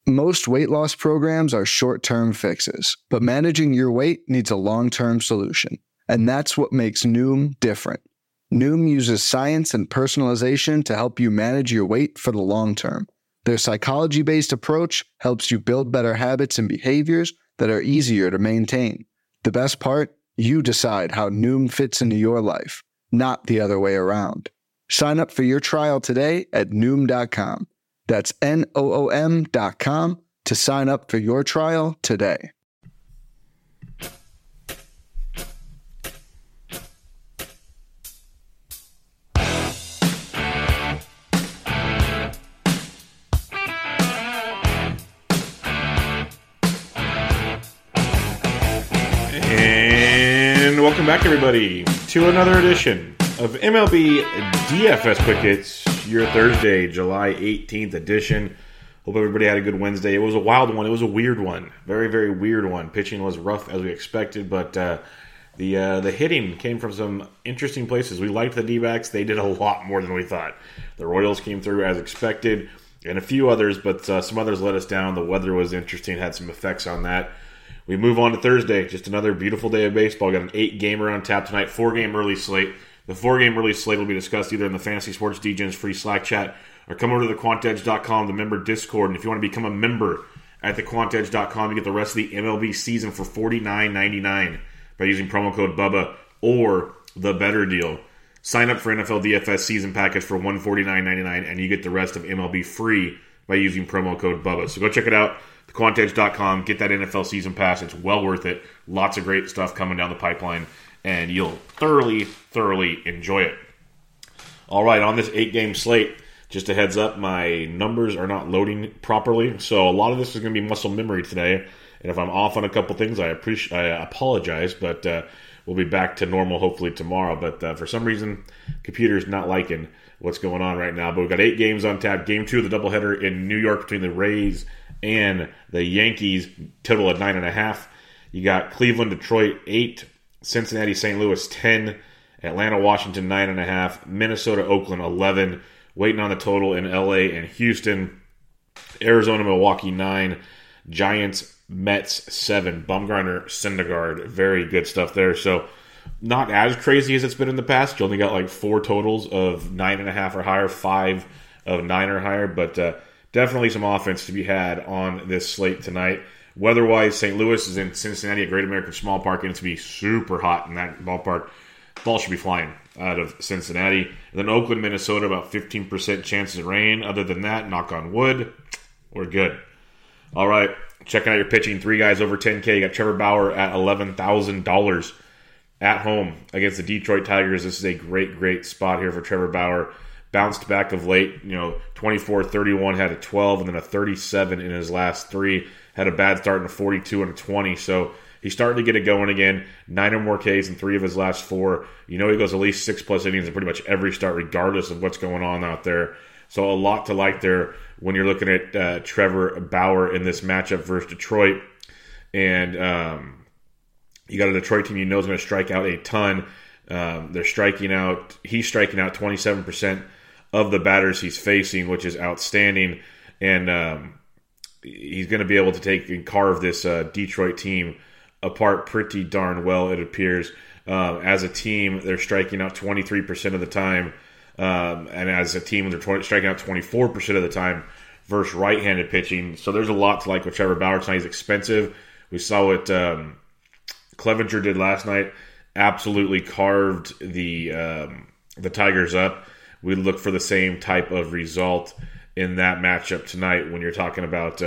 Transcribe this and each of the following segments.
Most weight loss programs are short-term fixes, but managing your weight needs a long-term solution. And that's what makes Noom different. Noom uses science and personalization to help you manage your weight for the long term. Their psychology-based approach helps you build better habits and behaviors that are easier to maintain. The best part? You decide how Noom fits into your life, not the other way around. Sign up for your trial today at Noom.com. That's Noom.com to sign up for your trial today. And welcome back, everybody, to another edition of MLB DFS Quick Hits, your Thursday, July 18th edition. Hope everybody had a good Wednesday. It was a wild one. It was a weird one. Very, very weird one. Pitching was rough as we expected, but the hitting came from some interesting places. We liked the D-backs. They did a lot more than we thought. The Royals came through as expected, and a few others, but some others let us down. The weather was interesting, had some effects on that. We move on to Thursday. Just another beautiful day of baseball. Got an 8-gamer on tap tonight, 4-game early slate. The 4-game early slate will be discussed either in the Fantasy Sports DJs free Slack chat or come over to thequantedge.com, the member Discord. And if you want to become a member at thequantedge.com, you get the rest of the MLB season for $49.99 by using promo code BUBBA or the better deal. Sign up for NFL DFS season package for $149.99 and you get the rest of MLB free by using promo code BUBBA. So go check it out. thequantedge.com, get that NFL season pass. It's well worth it. Lots of great stuff coming down the pipeline, and you'll thoroughly enjoy it. All right, on this 8-game slate, just a heads up, my numbers are not loading properly, so a lot of this is going to be muscle memory today, and if I'm off on a couple things, I apologize, but we'll be back to normal hopefully tomorrow. But for some reason, computer's not liking what's going on right now. But we've got 8 games on tap. Game 2 of the doubleheader in New York between the Rays and the Yankees, total at 9.5. You got Cleveland, Detroit, 8. Cincinnati, St. Louis, 10. Atlanta, Washington, 9.5. Minnesota, Oakland, 11. Waiting on the total in LA and Houston. Arizona, Milwaukee, 9. Giants, Mets, 7. Bumgarner, Syndergaard. Very good stuff there. So not as crazy as it's been in the past. You only got like 4 totals of 9.5 or higher, 5 of 9 or higher. But definitely some offense to be had on this slate tonight. Weather-wise, St. Louis is in Cincinnati at Great American Small Park, and it's going to be super hot in that ballpark. Ball should be flying out of Cincinnati. And then Oakland, Minnesota, about 15% chances of rain. Other than that, knock on wood, we're good. All right, checking out your pitching. 3 guys over 10K. You got Trevor Bauer at $11,000 at home against the Detroit Tigers. This is a great spot here for Trevor Bauer. Bounced back of late, 24-31, had a 12 and then a 37 in his last 3. Had a bad start in a 42 and a 20, so he's starting to get it going again. 9 or more Ks in 3 of his last 4. He goes at least 6+ innings in pretty much every start, regardless of what's going on out there. So a lot to like there when you're looking at Trevor Bauer in this matchup versus Detroit. And you got a Detroit team is going to strike out a ton. He's striking out 27% of the batters he's facing, which is outstanding. And he's going to be able to take and carve this Detroit team apart pretty darn well, it appears. As a team, they're striking out 23% of the time. And as a team, they're striking out 24% of the time versus right-handed pitching. So there's a lot to like with Trevor Bauer tonight. He's expensive. We saw what Clevenger did last night. Absolutely carved the Tigers up. We look for the same type of result in that matchup tonight when you're talking about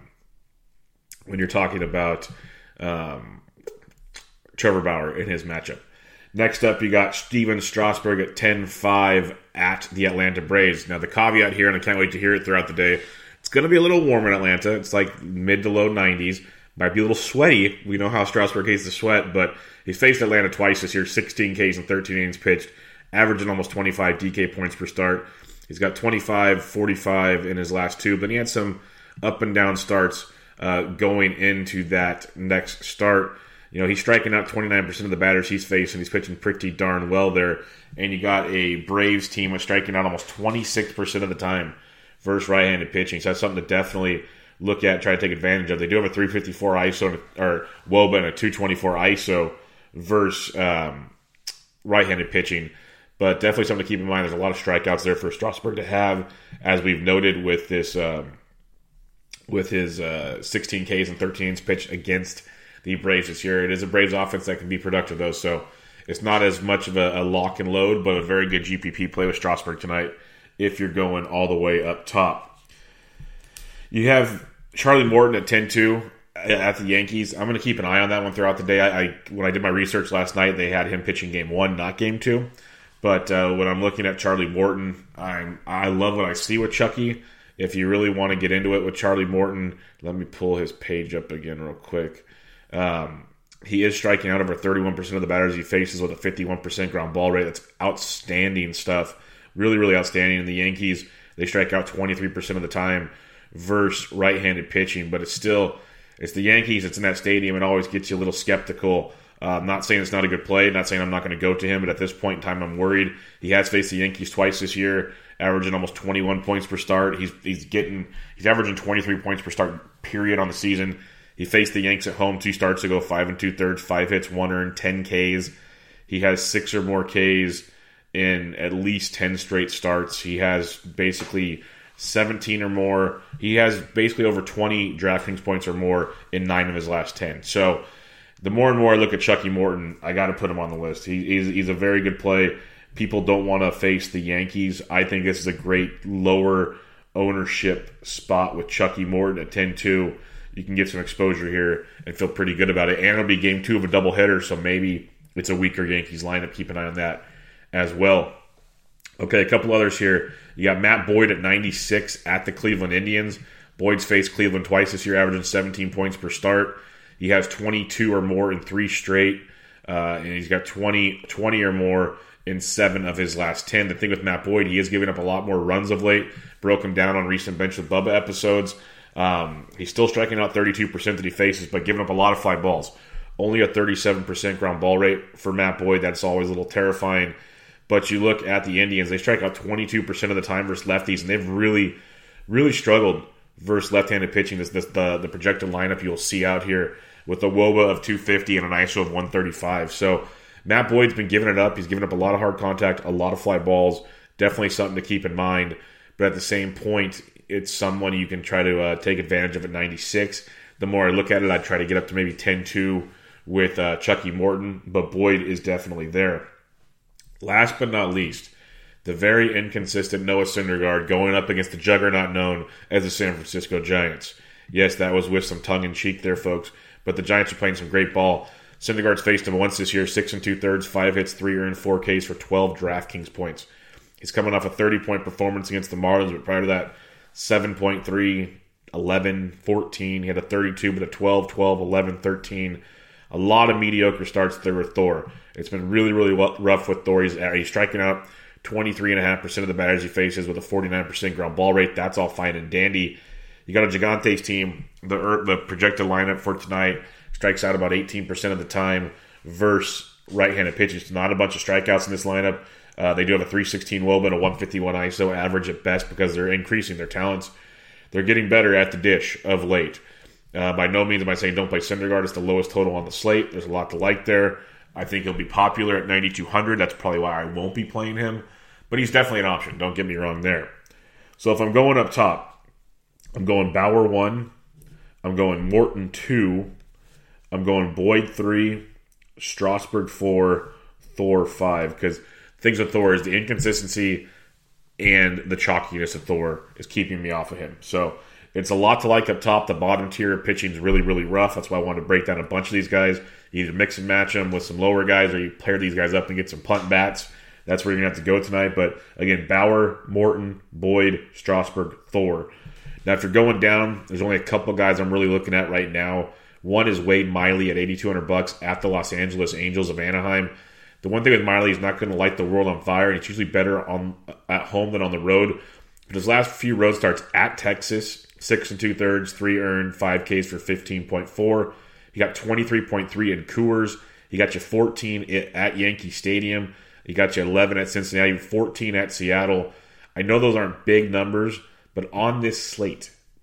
Trevor Bauer in his matchup. Next up, you got Steven Strasburg at 10-5 at the Atlanta Braves. Now, the caveat here, and I can't wait to hear it throughout the day, it's going to be a little warm in Atlanta. It's like mid to low 90s. Might be a little sweaty. We know how Strasburg hates the sweat, but he's faced Atlanta twice this year, 16 Ks and 13 innings pitched, averaging almost 25 DK points per start. He's got 25, 45 in his last 2, but he had some up and down starts going into that next start. He's striking out 29% of the batters he's facing. He's pitching pretty darn well there. And you got a Braves team that's striking out almost 26% of the time versus right-handed pitching. So that's something to definitely look at, try to take advantage of. They do have a 354 ISO or WOBA and a 224 ISO versus right-handed pitching. But definitely something to keep in mind. There's a lot of strikeouts there for Strasburg to have, as we've noted with this with his 16 Ks and 13 innings pitched against the Braves this year. It is a Braves offense that can be productive, though, so it's not as much of a lock and load, but a very good GPP play with Strasburg tonight if you're going all the way up top. You have Charlie Morton at 10-2 at the Yankees. I'm going to keep an eye on that one throughout the day. When I did my research last night, they had him pitching game 1, not game 2. But when I'm looking at Charlie Morton, I love what I see with Chucky. If you really want to get into it with Charlie Morton, let me pull his page up again real quick. He is striking out over 31% of the batters he faces with a 51% ground ball rate. That's outstanding stuff. Really, really outstanding. In the Yankees, they strike out 23% of the time versus right-handed pitching. But it's the Yankees. It's in that stadium. It always gets you a little skeptical. Not saying it's not a good play. Not saying I'm not going to go to him. But at this point in time, I'm worried. He has faced the Yankees twice this year, averaging almost 21 points per start. He's averaging 23 points per start, period, on the season. He faced the Yanks at home 2 starts ago, 5 2/3, 5 hits, 1 earned, 10 Ks. He has 6 or more Ks in at least 10 straight starts. He has basically 17 or more. He has basically over 20 DraftKings points or more in 9 of his last 10. So the more and more I look at Chucky Morton, I got to put him on the list. He's a very good play. People don't want to face the Yankees. I think this is a great lower ownership spot with Chucky Morton at 10-2. You can get some exposure here and feel pretty good about it. And it'll be game 2 of a doubleheader, so maybe it's a weaker Yankees lineup. Keep an eye on that as well. Okay, a couple others here. You got Matt Boyd at 96 at the Cleveland Indians. Boyd's faced Cleveland twice this year, averaging 17 points per start. He has 22 or more in 3 straight, and he's got 20 or more in 7 of his last 10. The thing with Matt Boyd, he is giving up a lot more runs of late. Broke him down on recent Bench with Bubba episodes. He's still striking out 32% that he faces, but giving up a lot of fly balls. Only a 37% ground ball rate for Matt Boyd. That's always a little terrifying. But you look at the Indians, they strike out 22% of the time versus lefties, and they've really, really struggled versus left-handed pitching. The projected lineup you'll see out here with a WOBA of 250 and an ISO of 135. So Matt Boyd's been giving it up. He's given up a lot of hard contact, a lot of fly balls. Definitely something to keep in mind. But at the same point, it's someone you can try to take advantage of at 96. The more I look at it, I'd try to get up to maybe 10-2 with Chucky Morton, but Boyd is definitely there. Last but not least, the very inconsistent Noah Syndergaard going up against the juggernaut known as the San Francisco Giants. Yes, that was with some tongue-in-cheek there, folks, but the Giants are playing some great ball. Syndergaard's faced him once this year, 6 2/3, 5 hits, 3 earned, 4 Ks for 12 DraftKings points. He's coming off a 30-point performance against the Marlins, but prior to that, 7.3, 11, 14. He had a 32, but a 12, 12, 11, 13. A lot of mediocre starts there with Thor. It's been really, really rough with Thor. He's striking out 23.5% of the batters he faces with a 49% ground ball rate. That's all fine and dandy. You got a Gigantes team. The projected lineup for tonight strikes out about 18% of the time versus right-handed pitchers. Not a bunch of strikeouts in this lineup. They do have a 316 WOBA and a 151 ISO average at best because they're increasing their talents. They're getting better at the dish of late. By no means am I saying don't play Syndergaard. It's the lowest total on the slate. There's a lot to like there. I think he'll be popular at 9,200. That's probably why I won't be playing him. But he's definitely an option. Don't get me wrong there. So if I'm going up top, I'm going Bauer 1. I'm going Morton 2. I'm going Boyd 3. Strasburg 4. Thor 5. Because things with Thor is the inconsistency and the chalkiness of Thor is keeping me off of him. So it's a lot to like up top. The bottom tier of pitching is really, really rough. That's why I wanted to break down a bunch of these guys. You either mix and match them with some lower guys or you pair these guys up and get some punt bats. That's where you're going to have to go tonight. But again, Bauer, Morton, Boyd, Strasburg, Thor. Now, if you're going down, there's only a couple guys I'm really looking at right now. One is Wade Miley at $8,200 at the Los Angeles Angels of Anaheim. The one thing with Miley, he's not going to light the world on fire, and he's usually better at home than on the road. But his last few road starts at Texas, 6 2/3, 3 earned, 5 Ks for 15.4. He got 23.3 in Coors. He got you 14 at Yankee Stadium. He got you 11 at Cincinnati, 14 at Seattle. I know those aren't big numbers, but on this slate,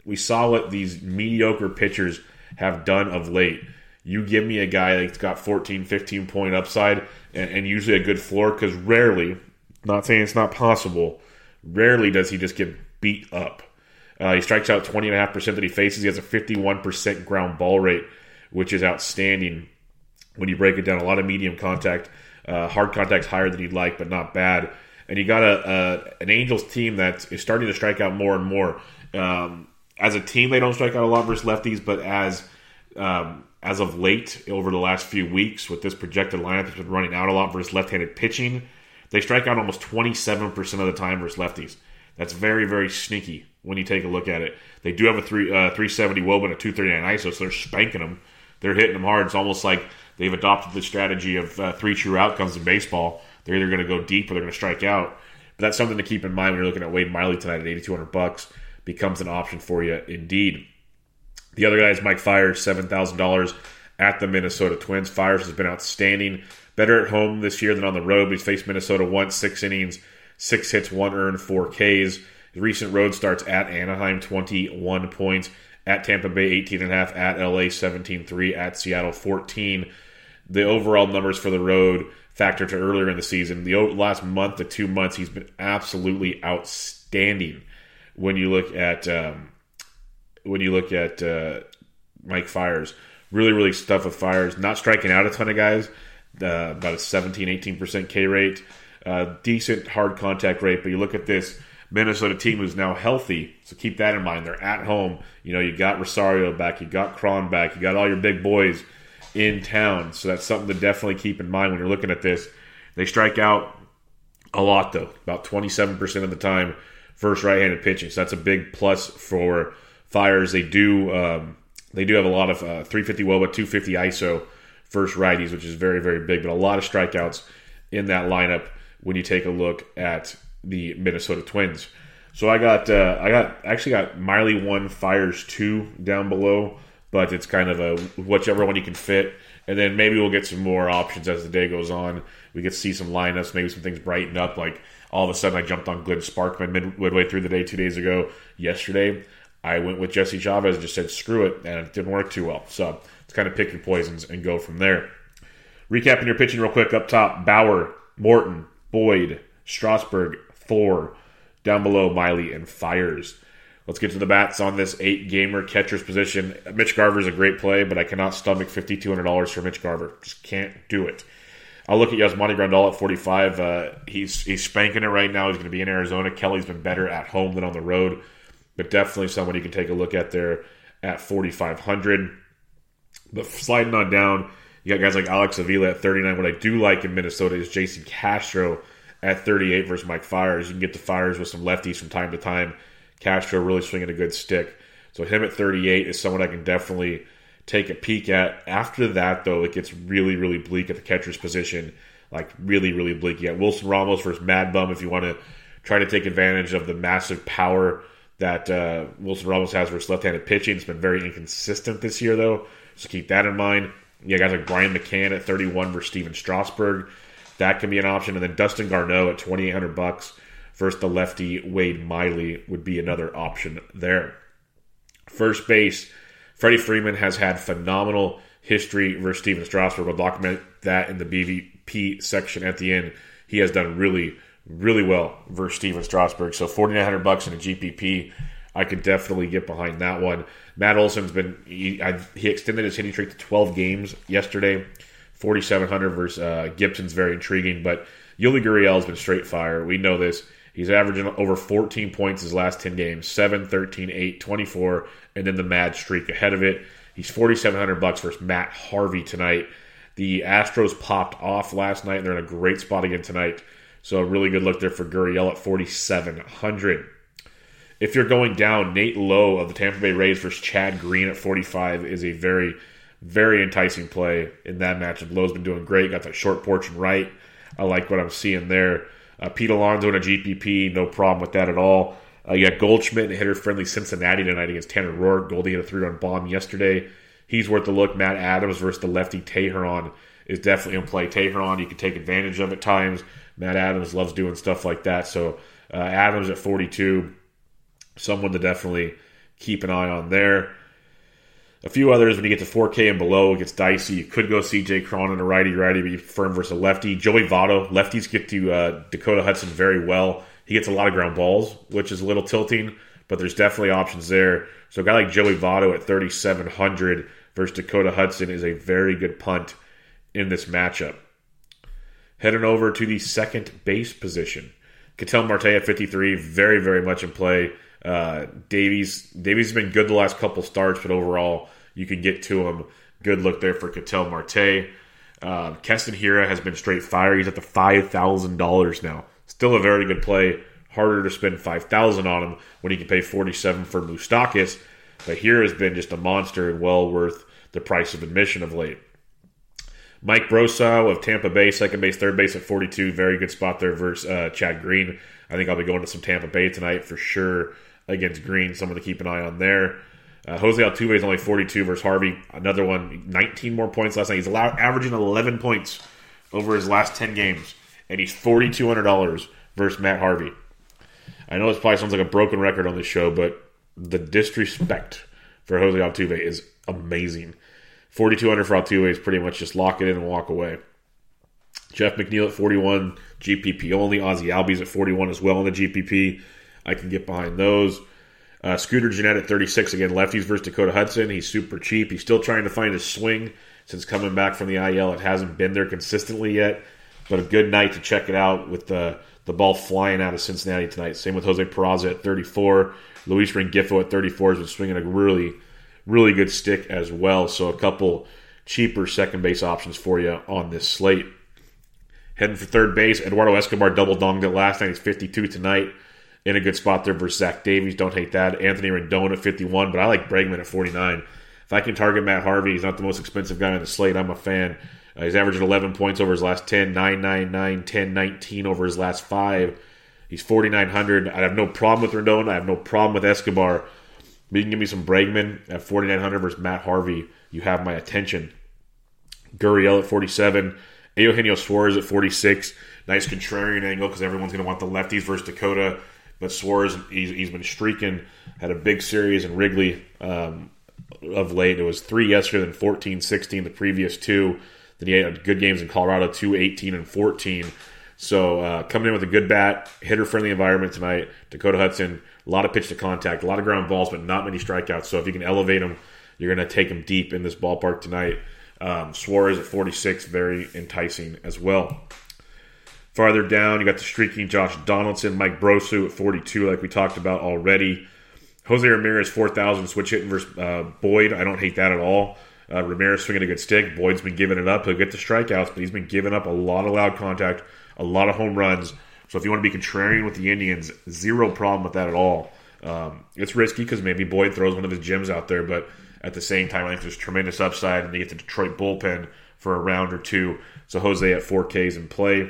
we saw what these mediocre pitchers have done of late. You give me a guy that's got 14, 15-point upside and usually a good floor, because rarely, not saying it's not possible, rarely does he just get beat up. He strikes out 20.5% that he faces. He has a 51% ground ball rate, which is outstanding when you break it down. A lot of medium contact, hard contact's higher than you'd like, but not bad. And you got an Angels team that is starting to strike out more and more. As a team, they don't strike out a lot versus lefties, but as of late, over the last few weeks, with this projected lineup that's been running out a lot versus left-handed pitching, they strike out almost 27% of the time versus lefties. That's very, very sneaky when you take a look at it. They do have a 370 WOBA and a 239 ISO, so they're spanking them. They're hitting them hard. It's almost like they've adopted the strategy of 3 true outcomes in baseball. They're either going to go deep or they're going to strike out. But that's something to keep in mind when you're looking at Wade Miley tonight at $8,200. Becomes an option for you indeed. The other guy is Mike Fiers, $7,000 at the Minnesota Twins. Fiers has been outstanding. Better at home this year than on the road. He's faced Minnesota once, 6 innings, 6 hits, 1 earned, 4 Ks. His recent road starts at Anaheim, 21 points. At Tampa Bay, 18.5. At LA, 17.3. At Seattle, 14. The overall numbers for the road factor to earlier in the season. The last month to 2 months, he's been absolutely outstanding. When you look at Mike Fiers, really stuff with Fiers. Not striking out a ton of guys, about a 17-18% K rate, decent hard contact rate. But you look at this Minnesota team who's now healthy, so keep that in mind. They're at home. You got Rosario back, you got Cron back, you got all your big boys in town. So that's something to definitely keep in mind when you're looking at this. They strike out a lot though, about 27% of the time. First right-handed pitching, so that's a big plus for Fiers. They do have a lot of 350 WOBA, 250 ISO first righties, which is very, very big, but a lot of strikeouts in that lineup when you take a look at the Minnesota Twins. So I got Miley 1, Fiers 2 down below, but it's kind of a whichever one you can fit. And then maybe we'll get some more options as the day goes on. We get to see some lineups, maybe some things brighten up. Like all of a sudden I jumped on Glenn Sparkman midway through the day 2 days ago. Yesterday, I went with Jesse Chavez and just said screw it, and it didn't work too well. So it's kind of pick your poisons and go from there. Recapping your pitching real quick up top: Bauer, Morton, Boyd, Strasburg, Thor. Down below, Miley and Fiers. Let's get to the bats on this 8-gamer catcher's position. Mitch Garver's a great play, but I cannot stomach $5,200 for Mitch Garver. Just can't do it. I'll look at Yasmani Grandal at 45. He's spanking it right now. He's going to be in Arizona. Kelly's been better at home than on the road, but definitely someone you can take a look at there at 4,500. But sliding on down, you got guys like Alex Avila at 39. What I do like in Minnesota is Jason Castro at 38 versus Mike Fiers. You can get the Fiers with some lefties from time to time. Castro really swinging a good stick. So him at 38 is someone I can definitely take a peek at. After that, though, it gets really, really bleak at the catcher's position. Like, really, really bleak. You got Wilson Ramos versus Mad Bum if you want to try to take advantage of the massive power that Wilson Ramos has versus left-handed pitching. It's been very inconsistent this year, though, so keep that in mind. You got guys like Brian McCann at 31 versus Steven Strasburg. That can be an option. And then Dustin Garneau at $2,800 versus the lefty Wade Miley would be another option there. First base, Freddie Freeman has had phenomenal history versus Steven Strasburg. We'll document that in the BVP section at the end. He has done really, really well versus Steven Strasburg. So $4,900 in a GPP, I could definitely get behind that one. Matt Olson's he extended his hitting streak to 12 games yesterday. 4,700 versus Gibson's very intriguing, but Yuli Gurriel has been straight fire. We know this. He's averaging over 14 points his last 10 games, 7, 13, 8, 24, and then the mad streak ahead of it. He's $4,700 versus Matt Harvey tonight. The Astros popped off last night, and they're in a great spot again tonight. So a really good look there for Gurriel at 4,700. If you're going down, Nate Lowe of the Tampa Bay Rays versus Chad Green at 45 is a very, very enticing play in that matchup. Lowe's been doing great. Got that short porch and right. I like what I'm seeing there. Pete Alonso in a GPP, no problem with that at all. You got Goldschmidt in a hitter-friendly Cincinnati tonight against Tanner Roark. Goldie hit a 3-run bomb yesterday. He's worth a look. Matt Adams versus the lefty Teheran is definitely in play. Teheran you can take advantage of at times. Matt Adams loves doing stuff like that. So Adams at 42, someone to definitely keep an eye on there. A few others, when you get to 4K and below, it gets dicey. You could go CJ Cron on a righty-righty, but you prefer him versus a lefty. Joey Votto, lefties get to Dakota Hudson very well. He gets a lot of ground balls, which is a little tilting, but there's definitely options there. So a guy like Joey Votto at 3,700 versus Dakota Hudson is a very good punt in this matchup. Heading over to the second base position. Ketel Marte at 53, very, very much in play. Davies has been good the last couple starts, but overall, you can get to him. Good look there for Ketel Marte. Keston Hiura has been straight fire. He's at the $5,000 now. Still a very good play. Harder to spend $5,000 on him when he can pay $47,000 for Moustakas. But Hiura has been just a monster and well worth the price of admission of late. Mike Brosseau of Tampa Bay, second base, third base at 42. Very good spot there versus Chad Green. I think I'll be going to some Tampa Bay tonight for sure against Green. Someone to keep an eye on there. Jose Altuve is only 42 versus Harvey. Another one, 19 more points last night. He's averaging 11 points over his last 10 games. And he's $4,200 versus Matt Harvey. I know this probably sounds like a broken record on this show, but the disrespect for Jose Altuve is amazing. $4,200 for Altuve is pretty much just lock it in and walk away. Jeff McNeil at 41, GPP only. Ozzie Albies at 41 as well in the GPP. I can get behind those. Scooter Gennett at 36. Again, lefties versus Dakota Hudson. He's super cheap. He's still trying to find his swing since coming back from the IL. It hasn't been there consistently yet, but a good night to check it out with the ball flying out of Cincinnati tonight. Same with Jose Peraza at 34. Luis Rengifo at 34 has been swinging a really, really good stick as well. So a couple cheaper second base options for you on this slate. Heading for third base, Eduardo Escobar double-donged it last night. He's 52 tonight. In a good spot there versus Zach Davies. Don't hate that. Anthony Rendon at 51, but I like Bregman at 49. If I can target Matt Harvey, he's not the most expensive guy on the slate. I'm a fan. He's averaging 11 points over his last 10, 9, 10, 19 over his last 5. He's 4,900. I have no problem with Rendon. I have no problem with Escobar. But you can give me some Bregman at 4,900 versus Matt Harvey. You have my attention. Gurriel at 47. Eugenio Suarez at 46. Nice contrarian angle because everyone's going to want the lefties versus Dakota. But Suarez, he's been streaking. Had a big series in Wrigley of late. It was 3 yesterday, then 14, 16 the previous 2. Then he had good games in Colorado, 2, 18, and 14. So coming in with a good bat, hitter-friendly environment tonight. Dakota Hudson, a lot of pitch to contact, a lot of ground balls, but not many strikeouts. So if you can elevate him, you're going to take him deep in this ballpark tonight. Suarez at 46, very enticing as well. Farther down, you got the streaking Josh Donaldson, Mike Brosseau at 42, like we talked about already. Jose Ramirez, 4,000, switch hitting versus Boyd. I don't hate that at all. Ramirez swinging a good stick. Boyd's been giving it up. He'll get the strikeouts, but he's been giving up a lot of loud contact, a lot of home runs. So if you want to be contrarian with the Indians, zero problem with that at all. It's risky because maybe Boyd throws one of his gems out there, but at the same time, I think there's tremendous upside, and they get the Detroit bullpen for a round or two. So Jose at 4K is in play.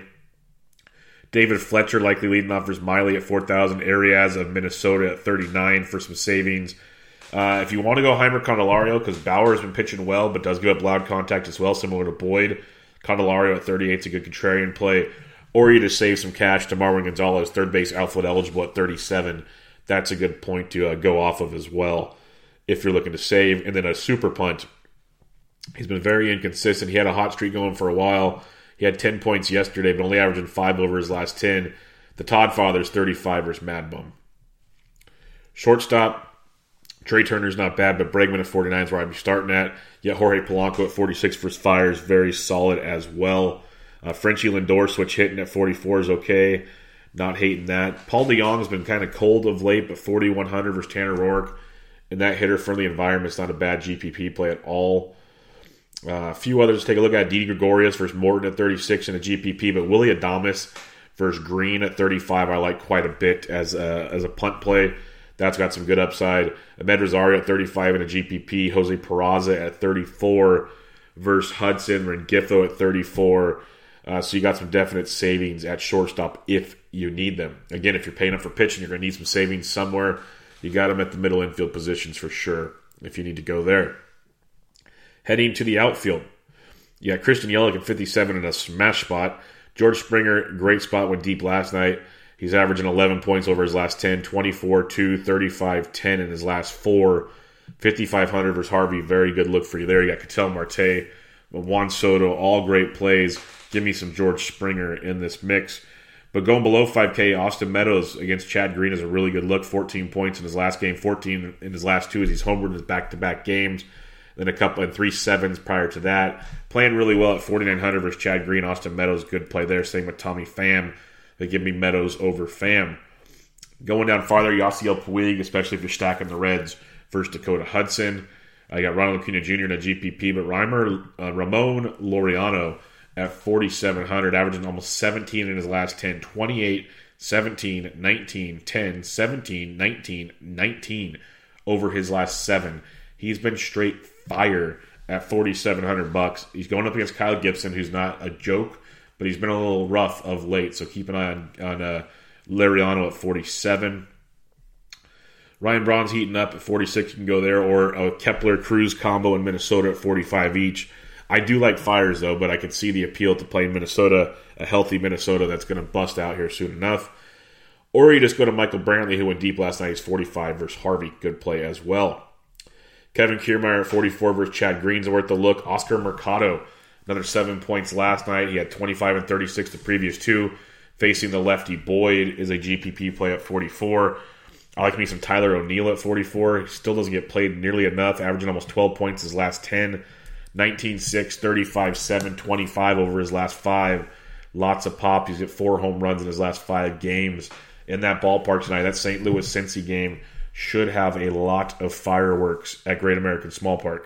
David Fletcher likely leading off versus Miley at 4,000. Arias of Minnesota at 39 for some savings. If you want to go Heimer Candelario, because Bauer has been pitching well, but does give up loud contact as well, similar to Boyd. Candelario at 38 is a good contrarian play. Or you just save some cash to Marwin Gonzalez, third base outfield eligible at 37. That's a good point to go off of as well if you're looking to save. And then a super punt. He's been very inconsistent. He had a hot streak going for a while. He had 10 points yesterday, but only averaging 5 over his last 10. The Todd Father's 35 versus Mad Bum. Shortstop, Trey Turner's not bad, but Bregman at 49 is where I'd be starting at. Yet Jorge Polanco at 46 versus Fire is very solid as well. Frenchie Lindor switch hitting at 44 is okay. Not hating that. Paul DeJong has been kind of cold of late, but 4,100 versus Tanner Roark. In that hitter-friendly environment, it's not a bad GPP play at all. A few others to take a look at. Didi Gregorius versus Morton at 36 in a GPP, but Willy Adames versus Green at 35 I like quite a bit as a punt play. That's got some good upside. Ahmed Rosario at 35 in a GPP. Jose Peraza at 34 versus Hudson. Rengifo at 34. So you got some definite savings at shortstop if you need them. Again, if you're paying up for pitching, you're going to need some savings somewhere. You got them at the middle infield positions for sure if you need to go there. Heading to the outfield. You got Christian Yelich at 57 in a smash spot. George Springer, great spot, went deep last night. He's averaging 11 points over his last 10, 24, 2, 35, 10 in his last 4. 5,500 versus Harvey, very good look for you there. You got Ketel Marte, Juan Soto, all great plays. Give me some George Springer in this mix. But going below 5K, Austin Meadows against Chad Green is a really good look. 14 points in his last game, 14 in his last 2 as he's homered in his back-to-back games. Then a couple and 3 sevens prior to that. Playing really well at 4,900 versus Chad Green. Austin Meadows, good play there. Same with Tommy Pham. They give me Meadows over Pham. Going down farther, Yasiel Puig, especially if you're stacking the Reds versus Dakota Hudson. I got Ronald Acuna Jr. in a GPP, but Ramon Laureano at 4,700, averaging almost 17 in his last 10, 28, 17, 19, 10, 17, 19, 19 over his last 7. He's been straight fire at $4,700. He's going up against Kyle Gibson, who's not a joke, but he's been a little rough of late, so keep an eye on Laureano at 47. Ryan Braun's heating up at 46. You can go there, or a Kepler-Cruz combo in Minnesota at 45 each. I do like Fires, though, but I can see the appeal to playing Minnesota, a healthy Minnesota that's going to bust out here soon enough. Or you just go to Michael Brantley, who went deep last night. He's 45 versus Harvey. Good play as well. Kevin Kiermaier at 44 versus Chad Green's worth the look. Oscar Mercado, another 7 points last night. He had 25 and 36 the previous 2. Facing the lefty Boyd is a GPP play at 44. I like me some Tyler O'Neill at 44. He still doesn't get played nearly enough, averaging almost 12 points his last 10. 19-6, 35-7, 25 over his last 5. Lots of pop. He's hit 4 home runs in his last 5 games. In that ballpark tonight, that St. Louis-Cincy game should have a lot of fireworks at Great American Small Park.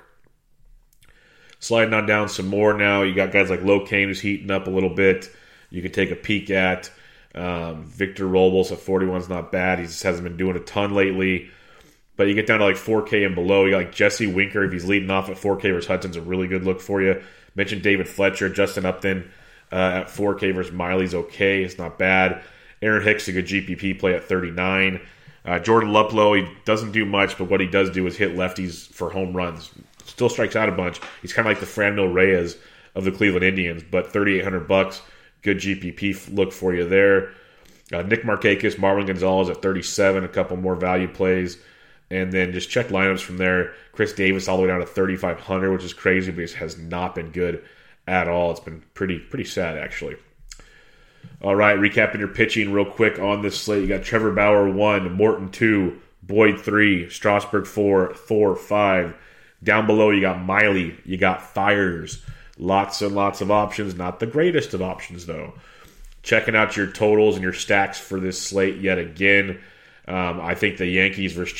Sliding on down some more now. You got guys like Locaine who's heating up a little bit. You can take a peek at Victor Robles at 41 is not bad. He just hasn't been doing a ton lately. But you get down to like 4K and below. You got like Jesse Winker, if he's leading off at 4K versus Hudson's a really good look for you. Mentioned David Fletcher, Justin Upton at 4K versus Miley's okay. It's not bad. Aaron Hicks, a good GPP play at 39. Jordan Luplow, he doesn't do much, but what he does do is hit lefties for home runs. Still strikes out a bunch. He's kind of like the Franmil Reyes of the Cleveland Indians, but $3,800. Good GPP look for you there. Nick Markakis, Marwin Gonzalez at 37, a couple more value plays. And then just check lineups from there. Chris Davis all the way down to 3,500, which is crazy because it has not been good at all. It's been pretty sad, actually. All right, recapping your pitching real quick on this slate. You got Trevor Bauer 1, Morton 2, Boyd 3, Strasburg 4, Thor 5. Down below, you got Miley. You got Fires. Lots and lots of options. Not the greatest of options, though. Checking out your totals and your stacks for this slate yet again. I think the Yankees versus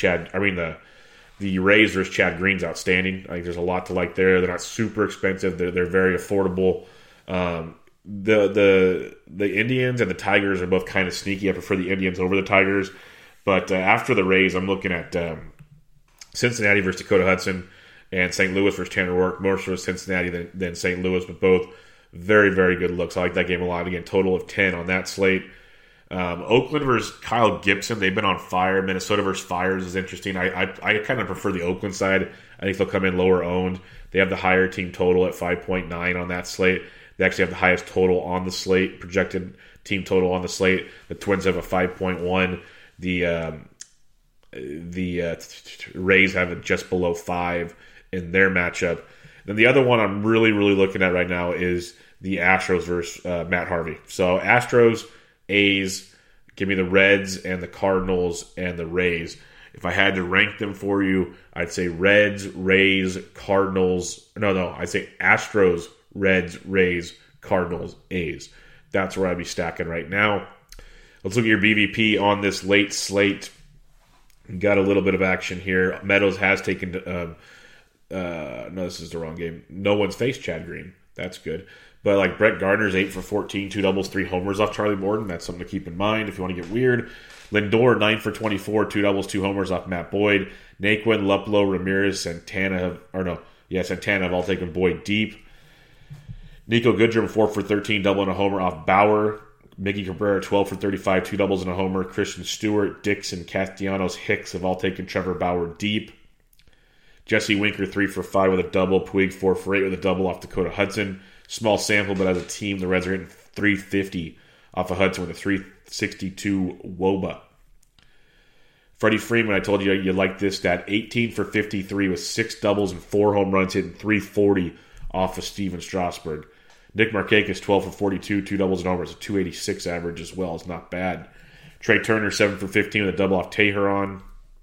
the Rays versus Chad Green's outstanding. I think there's a lot to like there. They're not super expensive. They're very affordable. The Indians and the Tigers are both kind of sneaky. I prefer the Indians over the Tigers. But after the Rays, I'm looking at Cincinnati versus Dakota Hudson and St. Louis versus Tanner Roark. More so Cincinnati than St. Louis, but both very, very good looks. I like that game a lot. Again, total of 10 on that slate. Oakland versus Kyle Gibson. They've been on fire. Minnesota versus Fires is interesting. I kind of prefer the Oakland side. I think they'll come in lower owned. They have the higher team total at 5.9 on that slate. They actually have the highest total on the slate, projected team total on the slate. The Twins have a 5.1. The Rays have it just below 5 in their matchup. Then the other one I'm really, really looking at right now is the Astros versus Matt Harvey. So Astros, A's, give me the Reds and the Cardinals and the Rays. If I had to rank them for you, I'd say Reds, Rays, Cardinals. No, I'd say Astros, Reds, Rays, Cardinals, A's. That's where I'd be stacking right now. Let's look at your BVP on this late slate. Got a little bit of action here. Meadows has taken... no, this is the wrong game. No one's faced Chad Green. That's good. But like Brett Gardner's 8 for 14, 2 doubles, 3 homers off Charlie Morton. That's something to keep in mind if you want to get weird. Lindor 9 for 24, 2 doubles, 2 homers off Matt Boyd. Naquin, Luplow, Ramirez, Santana have all taken Boyd deep. Nico Goodrum 4 for 13, double and a homer off Bauer. Miggy Cabrera 12 for 35, 2 doubles and a homer. Christian Stewart, Dixon, Castellanos, Hicks have all taken Trevor Bauer deep. Jesse Winker 3 for 5 with a double. Puig 4 for 8 with a double off Dakota Hudson. Small sample, but as a team, the Reds are hitting 350 off of Hudson with a 362 WOBA. Freddie Freeman, I told you you like this stat, 18 for 53 with 6 doubles and 4 home runs, hitting 340 off of Steven Strasburg. Nick Markakis, 12 for 42, 2 doubles and homers, a 286 average as well. It's not bad. Trey Turner, 7 for 15 with a double off Teheran.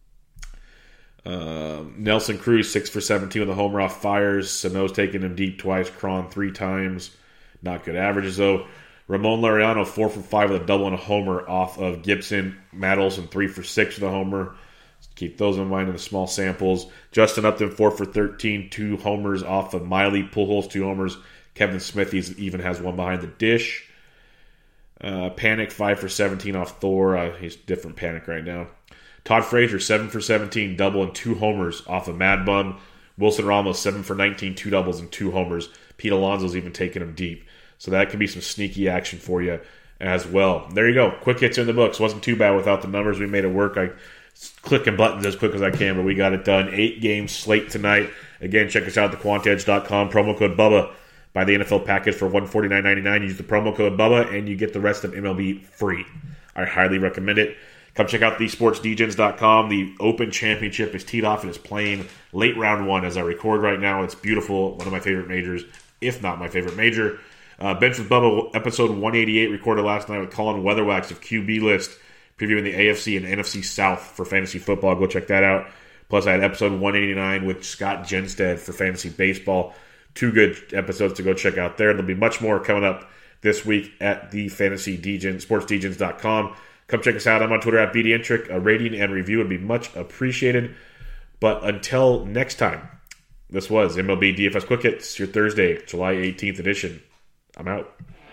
Nelson Cruz, 6 for 17 with a homer off Fires. Sano's taking him deep twice. Cron 3 times. Not good averages, though. Ramon Laureano, 4 for 5 with a double and a homer off of Gibson. Matt Olson, 3 for 6 with a homer. Keep those in mind in the small samples. Justin Upton, 4 for 13, 2 homers off of Miley. Pujols, 2 homers. Kevin Smith even has one behind the dish. Panic, 5 for 17 off Thor. He's different Panic right now. Todd Frazier, 7 for 17, double and 2 homers off of Mad Bum. Wilson Ramos, 7 for 19, 2 doubles and 2 homers. Pete Alonso's even taking him deep. So that could be some sneaky action for you as well. There you go. Quick hits in the books. Wasn't too bad without the numbers. We made it work. I clicking buttons as quick as I can, but we got it done. 8 game slate tonight. Again, check us out at thequantedge.com. Promo code BUBBA. Buy the NFL package for $149.99. Use the promo code BUBBA, and you get the rest of MLB free. I highly recommend it. Come check out thesportsdgens.com. The Open Championship is teed off and is playing late round 1 as I record right now. It's beautiful. One of my favorite majors, if not my favorite major. Bench with Bubba, episode 188, recorded last night with Colin Weatherwax of QB List, previewing the AFC and NFC South for fantasy football. Go check that out. Plus, I had episode 189 with Scott Genstead for fantasy baseball. 2 good episodes to go check out there. There'll be much more coming up this week at the sportsdgens.com. Come check us out. I'm on Twitter at BDentric. A rating and review would be much appreciated. But until next time, this was MLB DFS Quick Hits, your Thursday, July 18th edition. I'm out.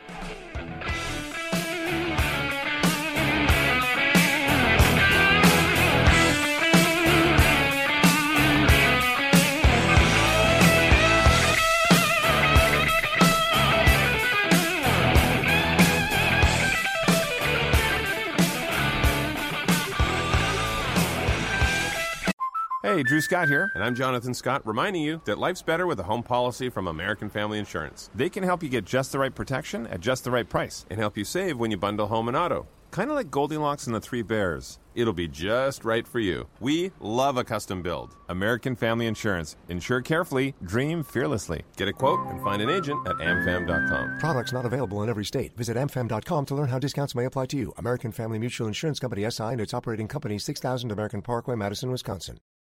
Hey, Drew Scott here, and I'm Jonathan Scott, reminding you that life's better with a home policy from American Family Insurance. They can help you get just the right protection at just the right price and help you save when you bundle home and auto. Kind of like Goldilocks and the Three Bears. It'll be just right for you. We love a custom build. American Family Insurance. Insure carefully, dream fearlessly. Get a quote and find an agent at amfam.com. Products not available in every state. Visit amfam.com to learn how discounts may apply to you. American Family Mutual Insurance Company, SI, and its operating company, 6000 American Parkway, Madison, Wisconsin.